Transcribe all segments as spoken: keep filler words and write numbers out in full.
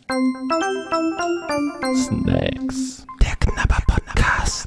Snacks. Der Knabber-Podcast.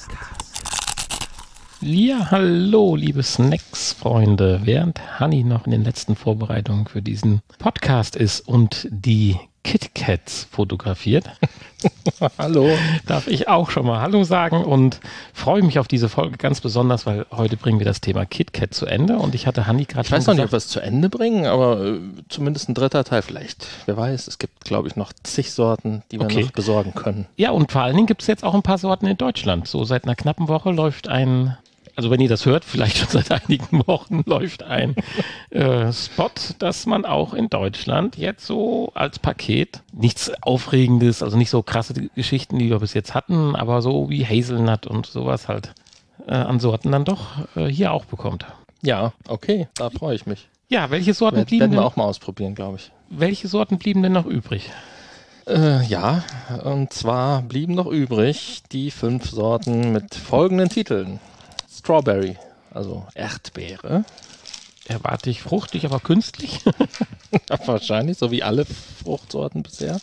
Ja, hallo, liebe Snacks-Freunde. Während Hanni noch in den letzten Vorbereitungen für diesen Podcast ist und die KitKats fotografiert, hallo, darf ich auch schon mal Hallo sagen und freue mich auf diese Folge ganz besonders, weil heute bringen wir das Thema KitKat zu Ende und ich hatte Hanni gerade schon gesagt. Ich weiß noch nicht, ob wir es zu Ende bringen, aber äh, zumindest ein dritter Teil vielleicht. Wer weiß, es gibt, glaube ich, noch zig Sorten, die wir okay. noch besorgen können. Ja, und vor allen Dingen gibt es jetzt auch ein paar Sorten in Deutschland. So seit einer knappen Woche läuft ein... Also wenn ihr das hört, vielleicht schon seit einigen Wochen läuft ein äh, Spot, dass man auch in Deutschland jetzt so als Paket, nichts Aufregendes, also nicht so krasse Geschichten, die wir bis jetzt hatten, aber so wie Hazelnut und sowas halt äh, an Sorten dann doch äh, hier auch bekommt. Ja, okay, da freue ich mich. Ja, welche Sorten Werd, blieben werden wir denn, auch mal ausprobieren, glaube ich. Welche Sorten blieben denn noch übrig? Äh, ja, und zwar blieben noch übrig die fünf Sorten mit folgenden Titeln. Strawberry, also Erdbeere. Erwarte ich fruchtig, aber künstlich. Ja, wahrscheinlich, so wie alle Fruchtsorten bisher.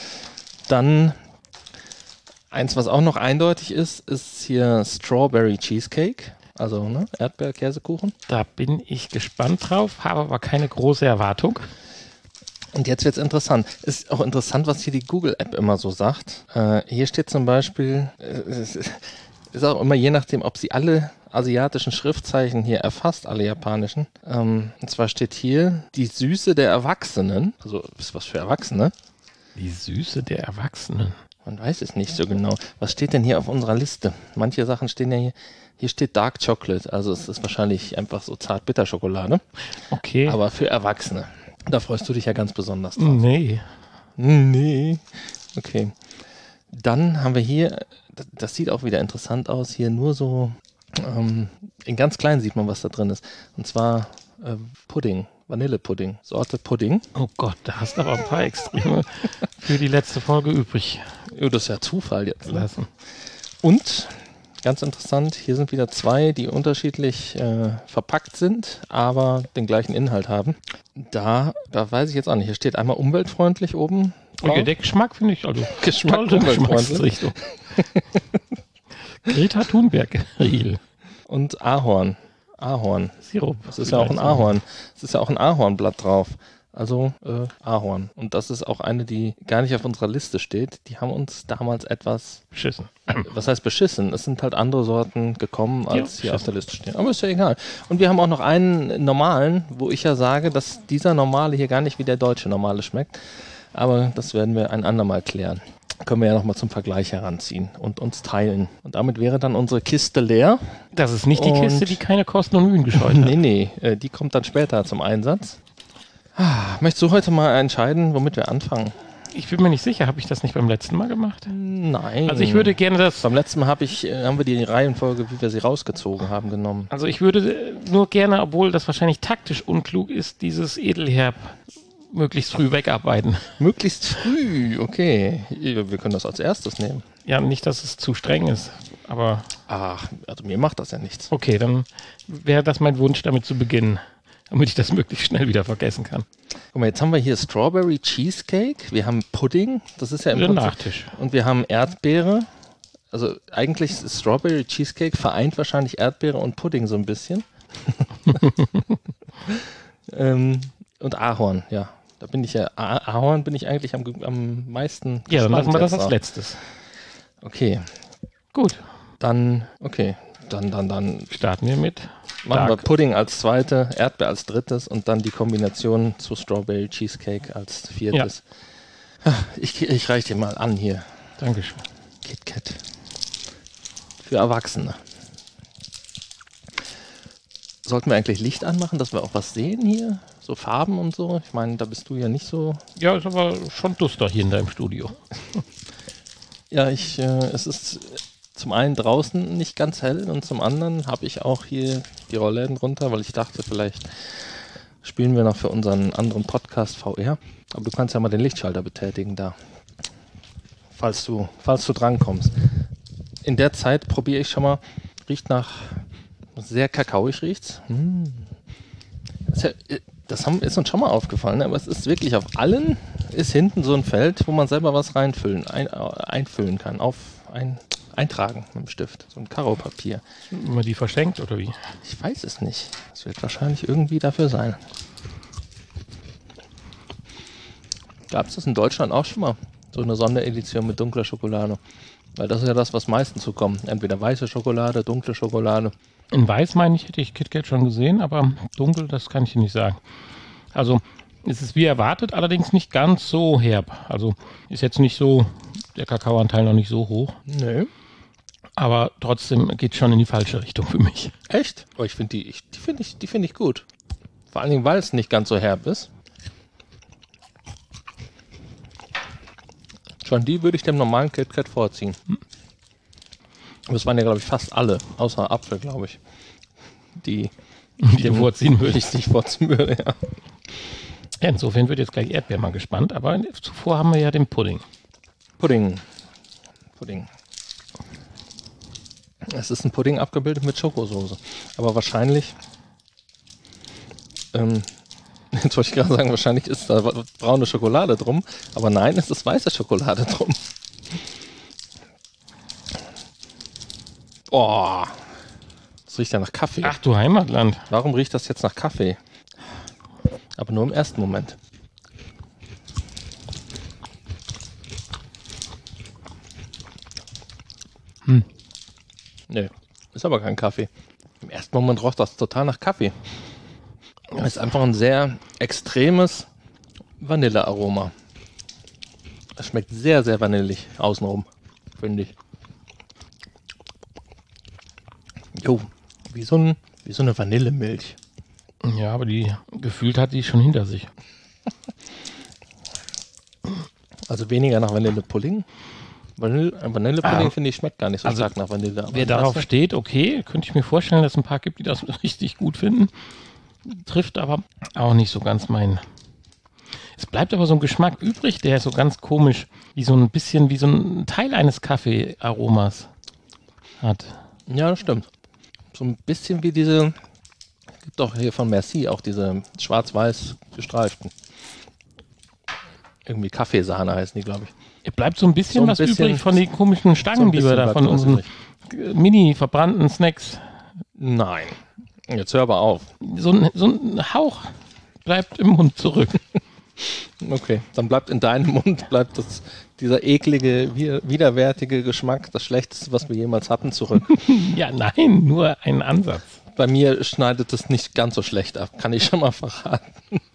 Dann eins, was auch noch eindeutig ist, ist hier Strawberry Cheesecake, also ne, Erdbeerkäsekuchen. Da bin ich gespannt drauf, habe aber keine große Erwartung. Und jetzt wird es interessant. Ist auch interessant, was hier die Google-App immer so sagt. Äh, hier steht zum Beispiel, äh, ist auch immer je nachdem, ob sie alle asiatischen Schriftzeichen hier erfasst, alle japanischen. Ähm, und zwar steht hier die Süße der Erwachsenen. Also ist was für Erwachsene. Die Süße der Erwachsenen. Man weiß es nicht so genau. Was steht denn hier auf unserer Liste? Manche Sachen stehen ja hier. Hier steht Dark Chocolate. Also es ist wahrscheinlich einfach so Zart-Bitter-Schokolade. Okay. Aber für Erwachsene. Da freust du dich ja ganz besonders drauf. Nee. Nee. Okay. Dann haben wir hier, das sieht auch wieder interessant aus, hier nur so, ähm, in ganz klein sieht man, was da drin ist. Und zwar äh, Pudding, Vanillepudding, Sorte Pudding. Oh Gott, da hast du aber ein paar Extreme für die letzte Folge übrig. Ja, das ist ja Zufall jetzt. Lassen. Und, ganz interessant, hier sind wieder zwei, die unterschiedlich äh, verpackt sind, aber den gleichen Inhalt haben. Da, da weiß ich jetzt auch nicht, hier steht einmal umweltfreundlich oben. Okay, der Geschmack finde ich, also Geschmack tolle Geschmacksrichtung. Greta Thunberg Riegel. Und Ahorn. Ahorn. Sirup. Das ist ja auch ein Ahorn. Es ist ja auch ein Ahornblatt drauf. Also äh, Ahorn. Und das ist auch eine, die gar nicht auf unserer Liste steht. Die haben uns damals etwas beschissen. Was heißt beschissen? Es sind halt andere Sorten gekommen, als ja, hier auf der Liste stehen. Aber ist ja egal. Und wir haben auch noch einen normalen, wo ich ja sage, dass dieser normale hier gar nicht wie der deutsche normale schmeckt. Aber das werden wir ein andermal klären. Können wir ja nochmal zum Vergleich heranziehen und uns teilen. Und damit wäre dann unsere Kiste leer. Das ist nicht die und Kiste, die keine Kosten und Mühen gescheut hat. Nee, nee, äh, die kommt dann später zum Einsatz. Ah, möchtest du heute mal entscheiden, womit wir anfangen? Ich bin mir nicht sicher, habe ich das nicht beim letzten Mal gemacht? Nein. Also ich würde gerne das... Beim letzten Mal hab ich, äh, haben wir die Reihenfolge, wie wir sie rausgezogen haben, genommen. Also ich würde nur gerne, obwohl das wahrscheinlich taktisch unklug ist, dieses Edelherb möglichst früh wegarbeiten. Möglichst früh, okay. Wir können das als erstes nehmen. Ja, nicht, dass es zu streng ist, aber... Ach, also mir macht das ja nichts. Okay, dann wäre das mein Wunsch, damit zu beginnen, damit ich das möglichst schnell wieder vergessen kann. Guck mal, jetzt haben wir hier Strawberry Cheesecake, wir haben Pudding, das ist ja im Prinzip, Nachtisch. Und wir haben Erdbeere. Also eigentlich ist Strawberry Cheesecake vereint wahrscheinlich Erdbeere und Pudding so ein bisschen. ähm, und Ahorn, ja. Da bin ich ja, Ahorn bin ich eigentlich am, am meisten Ja, dann lassen wir das als auch. letztes. Okay. Gut. Dann, okay. Dann, dann, dann. Starten wir mit. Machen Dark. wir Pudding als zweite, Erdbeer als drittes und dann die Kombination zu Strawberry Cheesecake als viertes. Ja. Ich, ich reiche dir mal an hier. Dankeschön. KitKat. Für Erwachsene. Sollten wir eigentlich Licht anmachen, dass wir auch was sehen hier? So Farben und so? Ich meine, da bist du ja nicht so... Ja, ist aber schon duster hier in deinem Studio. Ja, ich, äh, es ist zum einen draußen nicht ganz hell und zum anderen habe ich auch hier die Rollläden runter, weil ich dachte, vielleicht spielen wir noch für unseren anderen Podcast V R. Aber du kannst ja mal den Lichtschalter betätigen da, falls du, falls du drankommst. In der Zeit probiere ich schon mal, riecht nach, sehr kakaoig riecht's. Hm. Das, ist ja, das haben, ist uns schon mal aufgefallen, ne? Aber es ist wirklich auf allen ist hinten so ein Feld, wo man selber was reinfüllen, ein, einfüllen kann, auf ein, eintragen mit dem Stift. So ein Karopapier. Wenn man die verschenkt oder wie? Ich weiß es nicht. Es wird wahrscheinlich irgendwie dafür sein. Gab es das in Deutschland auch schon mal? So eine Sonderedition mit dunkler Schokolade. Weil das ist ja das, was meistens so kommt. Entweder weiße Schokolade, dunkle Schokolade. In weiß, meine ich, hätte ich KitKat schon gesehen, aber dunkel, das kann ich dir nicht sagen. Also es ist wie erwartet, allerdings nicht ganz so herb. Also ist jetzt nicht so, der Kakaoanteil noch nicht so hoch. Nö. Aber trotzdem geht schon in die falsche Richtung für mich. Echt? Oh, ich finde die, ich, die finde ich, die finde ich gut. Vor allen Dingen, weil es nicht ganz so herb ist. Schon die würde ich dem normalen KitKat vorziehen. Das waren ja, glaube ich, fast alle, außer Apfel, glaube ich. Die, die du vorziehen würdest. Ich nicht vorziehen würde, ja. Ja, insofern wird jetzt gleich Erdbeer mal gespannt, aber zuvor haben wir ja den Pudding. Pudding. Pudding. Es ist ein Pudding abgebildet mit Schokosoße. Aber wahrscheinlich, ähm, jetzt wollte ich gerade sagen, wahrscheinlich ist da braune Schokolade drum, aber nein, es ist weiße Schokolade drum. Oh, das riecht ja nach Kaffee. Ach du Heimatland. Warum riecht das jetzt nach Kaffee? Aber nur im ersten Moment. Hm. Nö, ist aber kein Kaffee. Im ersten Moment roch das total nach Kaffee. Es ist einfach ein sehr extremes Vanillearoma. Es schmeckt sehr, sehr vanillig außenrum, finde ich. Jo, wie so, ein, wie so eine Vanillemilch. Ja, aber die gefühlt hat die schon hinter sich. Also weniger nach Vanillepudding. Vanille, Vanillepudding ah, finde ich schmeckt gar nicht so also stark nach Vanille. Wer darauf steht, okay, könnte ich mir vorstellen, dass es ein paar gibt, die das richtig gut finden. Trifft aber auch nicht so ganz meinen. Es bleibt aber so ein Geschmack übrig, der so ganz komisch, wie so ein bisschen wie so ein Teil eines Kaffeearomas hat. Ja, das stimmt. So ein bisschen wie diese, gibt auch hier von Merci auch diese schwarz-weiß gestreiften. Irgendwie Kaffeesahne heißen die, glaube ich. Es bleibt so ein bisschen So ein was bisschen- übrig von den komischen Stangen, so ein die wir bisschen da bleibt von was unseren übrig. mini verbrannten Snacks. Nein. Jetzt hör aber auf. So ein, so ein Hauch bleibt im Mund zurück. Okay, dann bleibt in deinem Mund bleibt das, dieser eklige, wi- widerwärtige Geschmack, das Schlechteste, was wir jemals hatten, zurück. Ja, nein, nur ein Ansatz. Bei mir schneidet es nicht ganz so schlecht ab, kann ich schon mal verraten.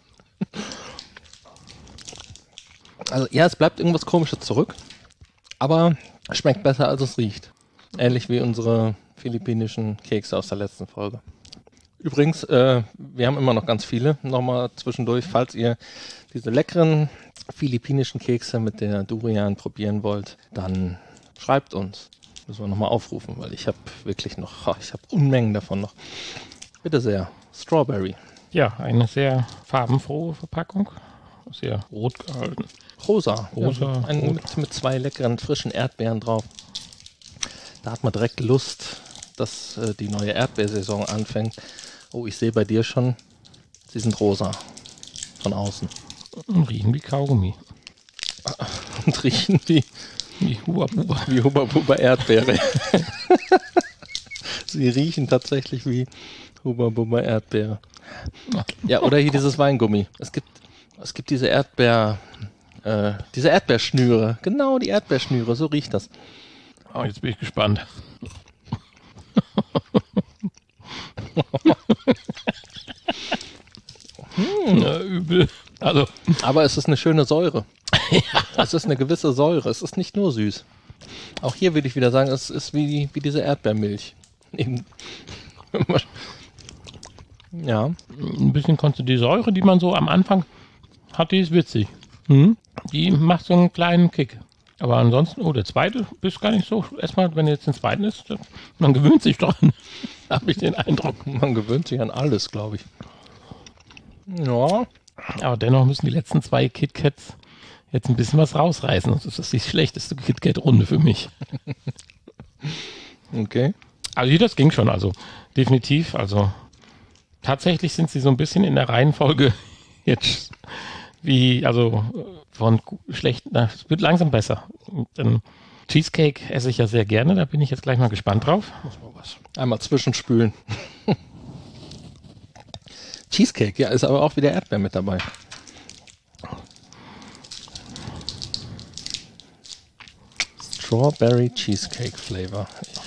Also ja, es bleibt irgendwas Komisches zurück, aber es schmeckt besser, als es riecht. Ähnlich wie unsere philippinischen Kekse aus der letzten Folge. Übrigens, äh, wir haben immer noch ganz viele, nochmal zwischendurch, falls ihr diese leckeren philippinischen Kekse mit der Durian probieren wollt, dann schreibt uns. Müssen wir nochmal aufrufen, weil ich habe wirklich noch, oh, ich habe Unmengen davon noch. Bitte sehr, Strawberry. Ja, eine sehr farbenfrohe Verpackung. Sehr rot gehalten. Rosa. Rosa, Ja, ein, rot. mit, mit zwei leckeren, frischen Erdbeeren drauf. Da hat man direkt Lust, dass äh, die neue Erdbeersaison anfängt. Oh, ich sehe bei dir schon, sie sind rosa. Von außen. Und riechen wie Kaugummi. Und riechen wie, Wie Huba Buba. wie Hubba Bubba Erdbeere. Sie riechen tatsächlich wie Hubba Bubba Erdbeere. Ja, oder hier dieses Weingummi. Es gibt, es gibt diese Erdbeer, äh, diese Erdbeerschnüre. Genau, die Erdbeerschnüre, so riecht das. Oh, jetzt bin ich gespannt. hm. Ja, übel. Also, Aber es ist eine schöne Säure. Es ist eine gewisse Säure. Es ist nicht nur süß. Auch hier würde ich wieder sagen, es ist wie, wie diese Erdbeermilch. Eben. Ja. ein bisschen konnte die Säure, die man so am Anfang hat, die ist witzig. Hm? Die macht so einen kleinen Kick. Aber ansonsten, oh, der zweite ist gar nicht so. Erstmal, wenn jetzt den zweiten ist, man gewöhnt sich dran. Habe ich den Eindruck. Man gewöhnt sich an alles, glaube ich. Ja. Aber dennoch müssen die letzten zwei KitKats jetzt ein bisschen was rausreißen. Das ist die schlechteste KitKat-Runde für mich. Okay. Also das ging schon, also definitiv. Also tatsächlich sind sie so ein bisschen in der Reihenfolge jetzt wie, also von schlecht, na, es wird langsam besser. Und dann Cheesecake esse ich ja sehr gerne, da bin ich jetzt gleich mal gespannt drauf. Muss mal was. Einmal zwischenspülen. Cheesecake, ja, ist aber auch wieder Erdbeer mit dabei. Strawberry Cheesecake Flavor.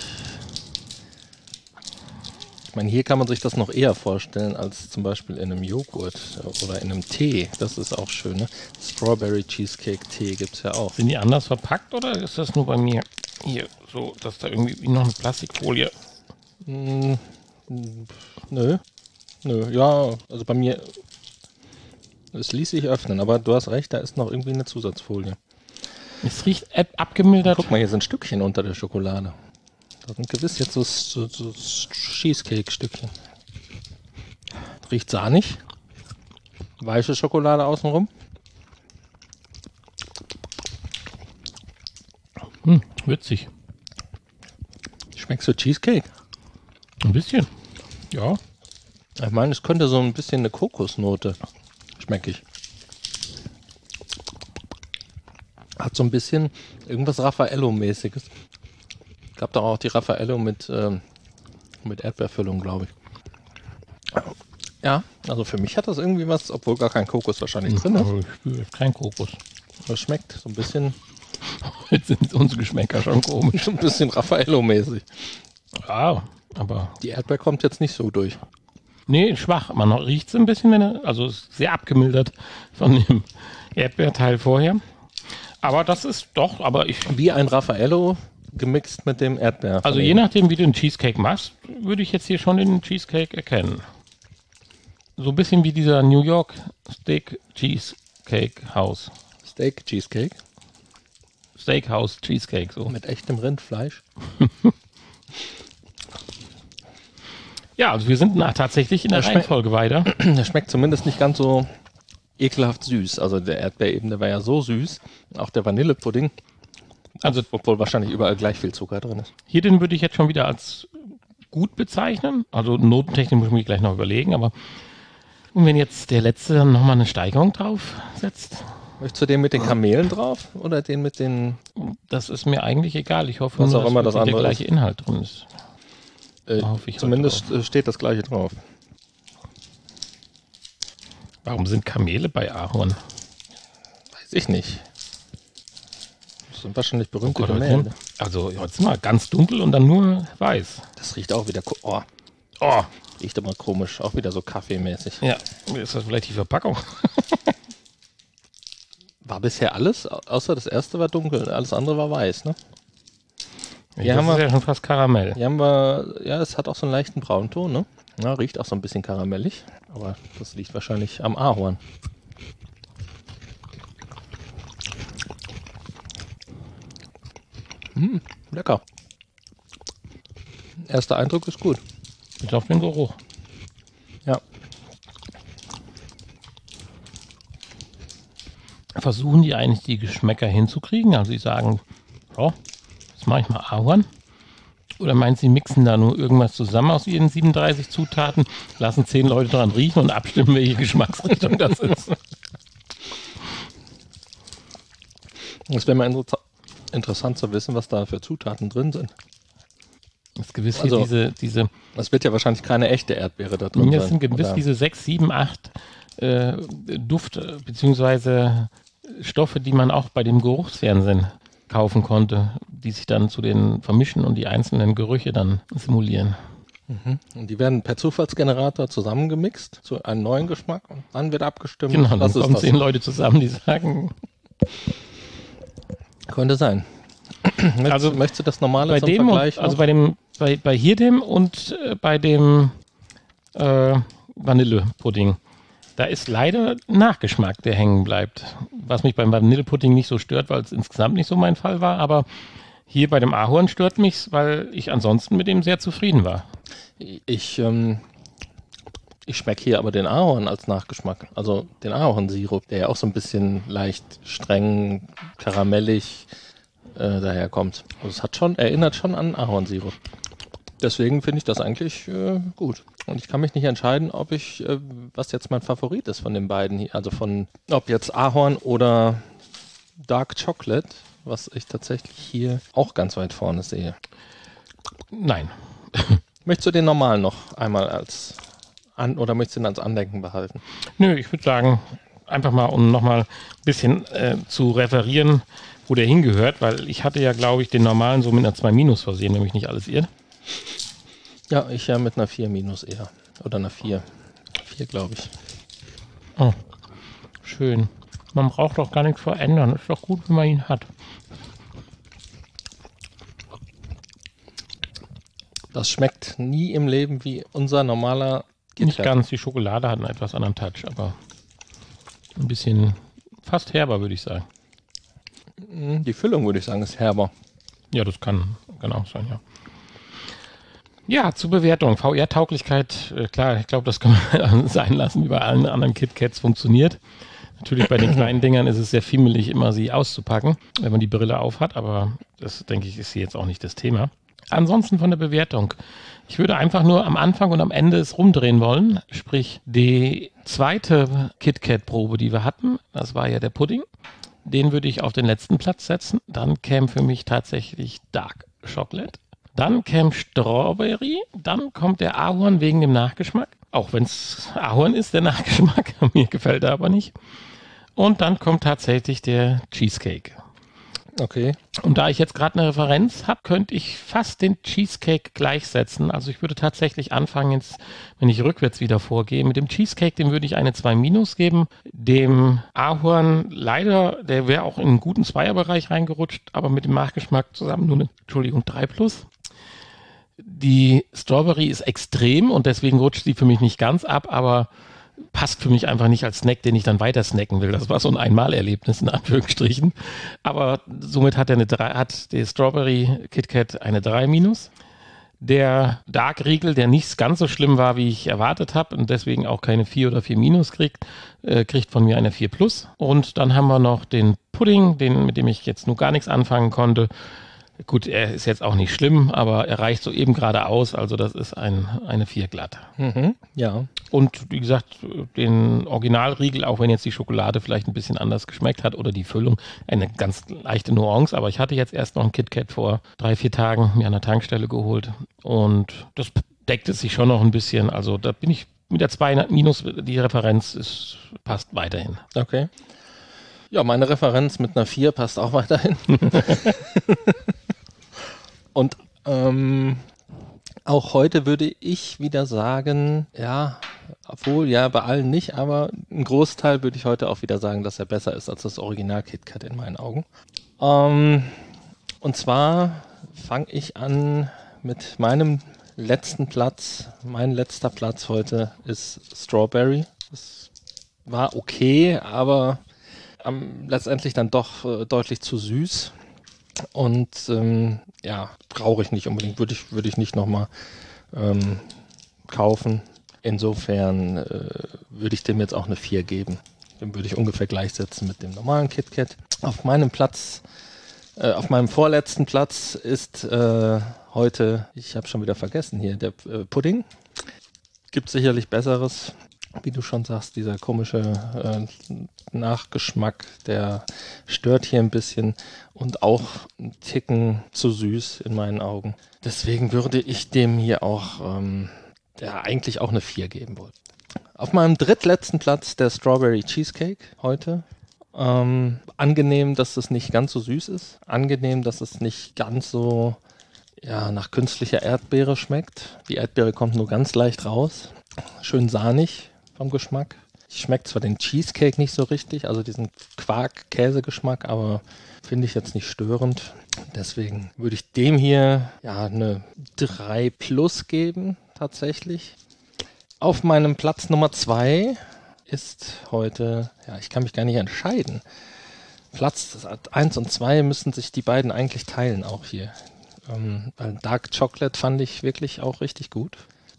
Ich meine, hier kann man sich das noch eher vorstellen als zum Beispiel in einem Joghurt oder in einem Tee. Das ist auch schön, ne? Strawberry Cheesecake Tee gibt es ja auch. Sind die anders verpackt oder ist das nur bei mir hier so, dass da irgendwie noch eine Plastikfolie? Mm, nö. Nö, ja, also bei mir, es ließ sich öffnen, aber du hast recht, da ist noch irgendwie eine Zusatzfolie. Es riecht ab- abgemildert. Guck mal, hier sind Stückchen unter der Schokolade. Da sind gewiss jetzt so, so, so Cheesecake-Stückchen. Riecht sahnig. Weiche Schokolade außenrum. Hm, würzig. Schmeckst du Cheesecake? Ein bisschen. Ja. Ich meine, es könnte so ein bisschen eine Kokosnote. Schmecke ich. Hat so ein bisschen irgendwas Raffaello-mäßiges. Gab doch auch die Raffaello mit, ähm, mit Erdbeerfüllung, glaube ich. Ja, also für mich hat das irgendwie was, obwohl gar kein Kokos wahrscheinlich drin ist. Aber ich spüre jetzt kein Kokos. Das schmeckt so ein bisschen, Jetzt sind unsere Geschmäcker schon komisch. so ein bisschen Raffaello-mäßig. Ja, aber Die Erdbeer kommt jetzt nicht so durch. nee, schwach. Man riecht es ein bisschen, wenn er, also es ist sehr abgemildert von dem Erdbeerteil vorher. Aber das ist doch, aber ich, Wie ein Raffaello gemixt mit dem Erdbeer. also je nachdem, wie du den Cheesecake machst, würde ich jetzt hier schon den Cheesecake erkennen. So ein bisschen wie dieser New York Steak Cheesecake House. Steak Cheesecake Steakhouse Cheesecake, so. mit echtem Rindfleisch. Ja, also wir sind nach, tatsächlich in der Das schmeckt- Reihenfolge weiter. Der schmeckt zumindest nicht ganz so ekelhaft süß. Also der Erdbeer eben, der war ja so süß. Auch der Vanillepudding. Also Obwohl wahrscheinlich überall gleich viel Zucker drin ist. hier den würde ich jetzt schon wieder als gut bezeichnen. Also notentechnisch muss ich mir gleich noch überlegen, aber und wenn jetzt der letzte dann nochmal eine Steigerung drauf setzt, Möchtest du den mit den Kamelen drauf oder den mit den... das ist mir eigentlich egal. Ich hoffe, Was nur, auch immer dass das wirklich der andere gleiche Inhalt drin ist. Äh, Da hoffe ich zumindest heute äh, steht das gleiche drauf. Warum sind Kamele bei Ahorn? Weiß ich nicht. Das sind wahrscheinlich berühmte Oh Gott, Kamele. also jetzt mal ganz dunkel und dann nur weiß. Das riecht auch wieder... ko- Oh, Oh, riecht aber komisch. Auch wieder so kaffeemäßig. ja. Ist das vielleicht die Verpackung? War bisher alles, au- außer das erste war dunkel. Alles andere war weiß, ne? Ja, Hier das haben ist wir- ja schon fast Karamell. Hier haben wir... Ja, es hat auch so einen leichten Braunton, ne? Ja, riecht auch so ein bisschen karamellig. Aber das liegt wahrscheinlich am Ahorn. Hm, lecker. Erster Eindruck ist gut. Bis auf den Geruch. Ja. Versuchen die eigentlich die Geschmäcker hinzukriegen? Also sie sagen, ja, jetzt mache ich mal Ahorn. Oder meinen sie, mixen da nur irgendwas zusammen aus ihren siebenunddreißig Zutaten, lassen zehn Leute dran riechen und abstimmen, welche Geschmacksrichtung das ist? Es wäre mal inter interessant zu wissen, was da für Zutaten drin sind. Das ist gewiss Also- hier diese, diese, Es wird ja wahrscheinlich keine echte Erdbeere da drin das sein. sind gewiss Oder- diese sechs, sieben, acht äh, Duft- bzw. Stoffe, die man auch bei dem Geruchsfernsehen kaufen konnte, die sich dann zu den vermischen und die einzelnen Gerüche dann simulieren. Und die werden per Zufallsgenerator zusammengemixt zu einem neuen Geschmack und dann wird abgestimmt. Genau, dann was ist kommen das? zehn Leute zusammen, die sagen, Könnte sein. möchtest, Also, möchtest du das normale bei zum dem, Vergleich und, also noch? bei dem, bei, bei hier dem und äh, bei dem äh, Vanillepudding, da ist leider ein Nachgeschmack, der hängen bleibt. Was mich beim Vanillepudding nicht so stört, weil es insgesamt nicht so mein Fall war, aber hier bei dem Ahorn stört mich, weil ich ansonsten mit dem sehr zufrieden war. Ich, ähm, ich schmecke hier aber den Ahorn als Nachgeschmack. Also den Ahornsirup, der ja auch so ein bisschen leicht streng, karamellig äh, daherkommt. Also es hat schon, erinnert schon an Ahornsirup. deswegen finde ich das eigentlich äh, gut. Und ich kann mich nicht entscheiden, ob ich, äh, was jetzt mein Favorit ist von den beiden hier. Also von, ob jetzt Ahorn oder Dark Chocolate, was ich tatsächlich hier auch ganz weit vorne sehe. Nein. Möchtest du den normalen noch einmal als, an, oder möchtest du ihn als Andenken behalten? Nö, ich würde sagen, einfach mal, um nochmal ein bisschen äh, zu referieren, wo der hingehört, weil ich hatte ja, glaube ich, den normalen so mit einer zwei minus versehen, wenn mich nicht alles irrt. Ja, ich ja mit einer vier minus eher. Oder einer vier. vier, glaube ich. Oh, schön. Man braucht doch gar nichts verändern. Ist doch gut, wenn man ihn hat. Das schmeckt nie im Leben wie unser normaler KitKat. Nicht ganz, die Schokolade hat einen etwas anderen Touch, aber ein bisschen fast herber, würde ich sagen. Die Füllung, würde ich sagen, ist herber. Ja, das kann, kann auch sein, ja. Ja, zur Bewertung. V R-Tauglichkeit, äh, klar, ich glaube, das kann man sein lassen, wie bei allen anderen KitKats funktioniert. Natürlich bei den kleinen Dingern ist es sehr fiemelig, immer sie auszupacken, wenn man die Brille auf hat, aber das, denke ich, ist hier jetzt auch nicht das Thema. Ansonsten von der Bewertung. Ich würde einfach nur am Anfang und am Ende es rumdrehen wollen, sprich die zweite KitKat-Probe, die wir hatten, das war ja der Pudding, den würde ich auf den letzten Platz setzen. Dann käme für mich tatsächlich Dark Chocolate. Dann käme Strawberry, dann kommt der Ahorn wegen dem Nachgeschmack, auch wenn es Ahorn ist, der Nachgeschmack, mir gefällt er aber nicht. Und dann kommt tatsächlich der Cheesecake. Okay. Und da ich jetzt gerade eine Referenz habe, könnte ich fast den Cheesecake gleichsetzen. Also ich würde tatsächlich anfangen, jetzt, wenn ich rückwärts wieder vorgehe, mit dem Cheesecake, dem würde ich eine zwei minus geben. Dem Ahorn leider, der wäre auch in einen guten Zweierbereich reingerutscht, aber mit dem Nachgeschmack zusammen nur eine, Entschuldigung, drei plus. Die Strawberry ist extrem und deswegen rutscht sie für mich nicht ganz ab, aber passt für mich einfach nicht als Snack, den ich dann weiter snacken will. Das war so ein Einmalerlebnis in Anführungsstrichen. Aber somit hat er eine drei, hat der Strawberry KitKat eine drei minus. Der Dark Riegel, der nicht ganz so schlimm war, wie ich erwartet habe und deswegen auch keine vier oder vier minus kriegt, äh, kriegt von mir eine vier plus. Und dann haben wir noch den Pudding, den, mit dem ich jetzt nur gar nichts anfangen konnte. Gut, er ist jetzt auch nicht schlimm, aber er reicht so eben gerade aus, also das ist ein, eine vier glatt. Mhm, ja. Und wie gesagt, den Originalriegel, auch wenn jetzt die Schokolade vielleicht ein bisschen anders geschmeckt hat oder die Füllung, eine ganz leichte Nuance, aber ich hatte jetzt erst noch ein KitKat vor drei, vier Tagen mir an der Tankstelle geholt und das deckte sich schon noch ein bisschen, also da bin ich mit der zwei minus, die Referenz ist, passt weiterhin. Okay. Ja, meine Referenz mit einer vier passt auch weiterhin. Und ähm, auch heute würde ich wieder sagen, ja, obwohl, ja, bei allen nicht, aber ein Großteil würde ich heute auch wieder sagen, dass er besser ist als das Original KitKat in meinen Augen. Ähm, und zwar fange ich an mit meinem letzten Platz. Mein letzter Platz heute ist Strawberry. Das war okay, aber ähm, letztendlich dann doch äh, deutlich zu süß. Und ähm, ja, brauche ich nicht unbedingt, würde ich, würde ich nicht nochmal ähm, kaufen. Insofern äh, würde ich dem jetzt auch eine vier geben. Den würde ich ungefähr gleichsetzen mit dem normalen KitKat. Auf meinem Platz, äh, auf meinem vorletzten Platz ist äh, heute, ich habe schon wieder vergessen hier, der äh, Pudding. Gibt sicherlich Besseres. Wie du schon sagst, dieser komische äh, Nachgeschmack, der stört hier ein bisschen und auch ein Ticken zu süß in meinen Augen. Deswegen würde ich dem hier auch ähm, ja, eigentlich auch eine vier geben wollen. Auf meinem drittletzten Platz der Strawberry Cheesecake heute. Ähm, angenehm, dass es nicht ganz so süß ist. Angenehm, dass es nicht ganz so ja, nach künstlicher Erdbeere schmeckt. Die Erdbeere kommt nur ganz leicht raus. Schön sahnig vom Geschmack. Ich schmecke zwar den Cheesecake nicht so richtig, also diesen Quark-Käse-Geschmack, aber finde ich jetzt nicht störend. Deswegen würde ich dem hier ja eine drei plus geben, tatsächlich. Auf meinem Platz Nummer zwei ist heute, ja, ich kann mich gar nicht entscheiden. Platz eins und zwei müssen sich die beiden eigentlich teilen, auch hier. Ähm, weil Dark Chocolate fand ich wirklich auch richtig gut.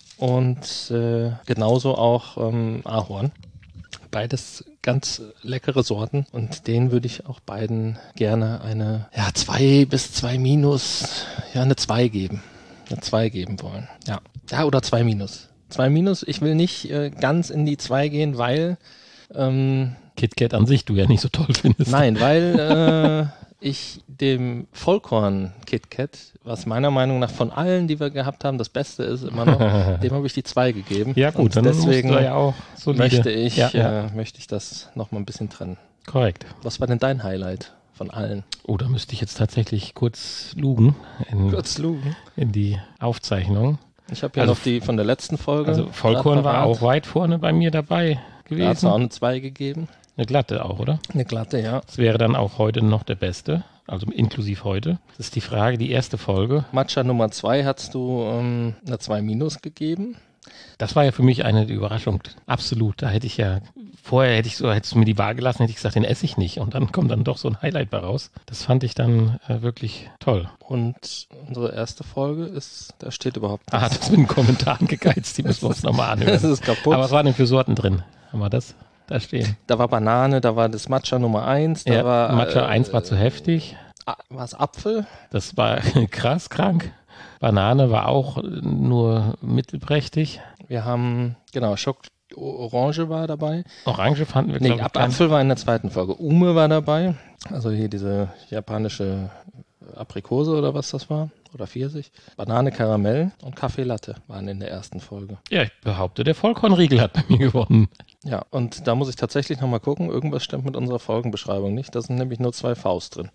Und äh, genauso auch ähm, Ahorn. Beides ganz leckere Sorten und denen würde ich auch beiden gerne eine ja, zwei bis zwei minus, ja eine zwei geben. eine zwei geben wollen. Ja, ja oder zwei minus. zwei minus, ich will nicht äh, ganz in die zwei gehen, weil ähm, KitKat an sich du ja nicht so toll findest. Nein, weil äh, ich dem Vollkorn-KitKat, was meiner Meinung nach von allen, die wir gehabt haben, das Beste ist immer noch, dem habe ich die zwei gegeben. Ja gut, und dann deswegen musst du ja auch solide. möchte ich, ja, ja. Äh, möchte ich das nochmal ein bisschen trennen. Korrekt. Was war denn dein Highlight von allen? Oh, da müsste ich jetzt tatsächlich kurz lugen in, Kurz lugen. in die Aufzeichnung. Ich habe ja Also, noch die von der letzten Folge. Also Vollkorn war auch weit vorne bei mir dabei Da hat es gewesen. auch eine zwei gegeben. Eine glatte auch, oder? Eine glatte, ja. Das wäre dann auch heute noch der beste, also inklusive heute. Das ist die Frage, die erste Folge. Matcha Nummer zwei hast du ähm, eine zwei minus gegeben. Das war ja für mich eine Überraschung. Absolut. Da hätte ich ja, vorher hätte ich so, hättest du mir die Wahl gelassen, hätte ich gesagt, den esse ich nicht. Und dann kommt dann doch so ein Highlight bei raus. Das fand ich dann äh, wirklich toll. Und unsere erste Folge ist, da steht überhaupt Ah, das mit den Kommentaren gegeizt, die müssen wir uns nochmal anhören. Das ist kaputt. Aber was waren denn für Sorten drin? Haben wir das da stehen? Da war Banane, da war das Matcha Nummer eins, da Ja, war Matcha äh, eins war zu heftig. war es Apfel? Das war krass krank. Banane war auch nur mittelprächtig. Wir haben, genau, Schock, Orange war dabei. Orange fanden wir, Nee, glaube ich, Ap ganz- Apfel war in der zweiten Folge. Ume war dabei. Also hier diese japanische Aprikose oder was das war. Oder Pfirsich. Banane, Karamell und Kaffee Latte waren in der ersten Folge. Ja, ich behaupte, der Vollkornriegel hat bei mir gewonnen. Ja, und da muss ich tatsächlich nochmal gucken. Irgendwas stimmt mit unserer Folgenbeschreibung nicht. Da sind nämlich nur zwei Vs drin.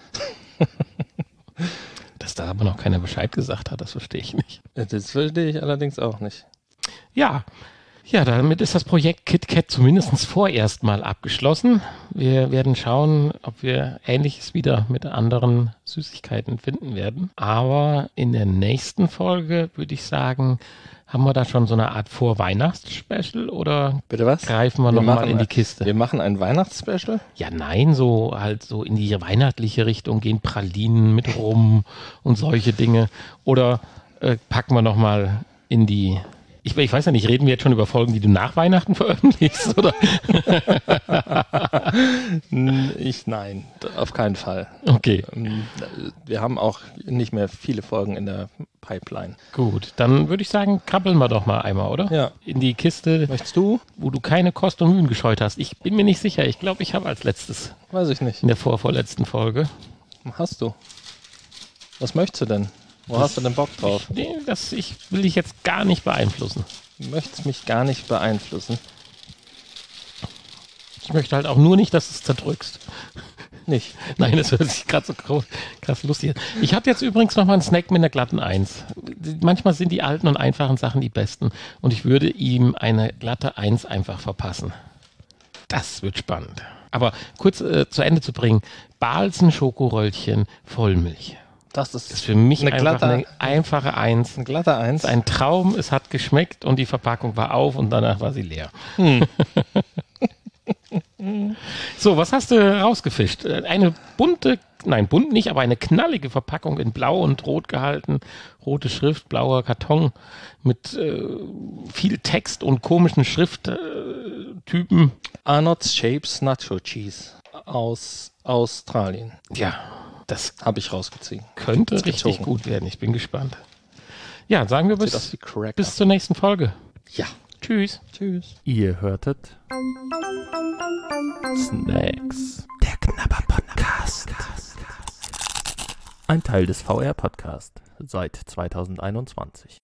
Dass da aber noch keiner Bescheid gesagt hat, das verstehe ich nicht. Das verstehe ich allerdings auch nicht. Ja, ja, damit ist das Projekt KitKat zumindest vorerst mal abgeschlossen. Wir werden schauen, ob wir Ähnliches wieder mit anderen Süßigkeiten finden werden. Aber in der nächsten Folge würde ich sagen, haben wir da schon so eine Art Vorweihnachts-Special oder Bitte was? greifen wir, Wir nochmal machen in die ein- Kiste? Wir machen ein Weihnachtsspecial. Ja, nein, so halt so in die weihnachtliche Richtung gehen Pralinen mit Rum und solche Dinge. Oder äh, packen wir nochmal in die... Ich, ich weiß ja nicht, reden wir jetzt schon über Folgen, die du nach Weihnachten veröffentlichst, oder? Ich nein, auf keinen Fall. Okay, Ähm, Wir haben auch nicht mehr viele Folgen in der Pipeline. gut. Dann würde ich sagen, krabbeln wir doch mal einmal, oder? Ja. In die Kiste, Möchtest du? wo du keine Kost und Mühen gescheut hast. Ich bin mir nicht sicher. Ich glaube, ich habe als letztes Weiß ich nicht. in der vorvorletzten Folge. Hast du? Was möchtest du denn? Wo hast du denn Bock drauf? Nee, das ich will dich jetzt gar nicht beeinflussen. Du möchtest mich gar nicht beeinflussen. Ich möchte halt auch nur nicht, dass du es zerdrückst. Nicht. Nein, das hört sich gerade so groß, krass lustig an. Ich habe jetzt übrigens noch mal einen Snack mit einer glatten Eins. Manchmal sind die alten und einfachen Sachen die besten. Und ich würde ihm eine glatte Eins einfach verpassen. Das wird spannend. Aber kurz äh, zu Ende zu bringen. Balsen Schokoröllchen Vollmilch. Das ist, Das ist für mich eine einfach glatte, eine einfache Eins. ein glatter Eins. Es ist ein Traum, es hat geschmeckt und die Verpackung war auf und danach war sie leer. So, was hast du rausgefischt? Eine bunte, nein, bunt nicht, aber eine knallige Verpackung in blau und rot gehalten. Rote Schrift, blauer Karton mit äh, viel Text und komischen Schrifttypen. Arnott's Shapes Nacho Cheese aus Australien. Ja, das Habe ich rausgezogen. könnte Ist richtig gezogen. gut werden. Ich bin gespannt. Ja, sagen wir Sieht aus bis, wie Cracker. bis zur nächsten Folge. Ja. Tschüss. Tschüss. Ihr hörtet Snacks. Der Knabber Podcast. Ein Teil des V R Podcast seit zweitausendeinundzwanzig.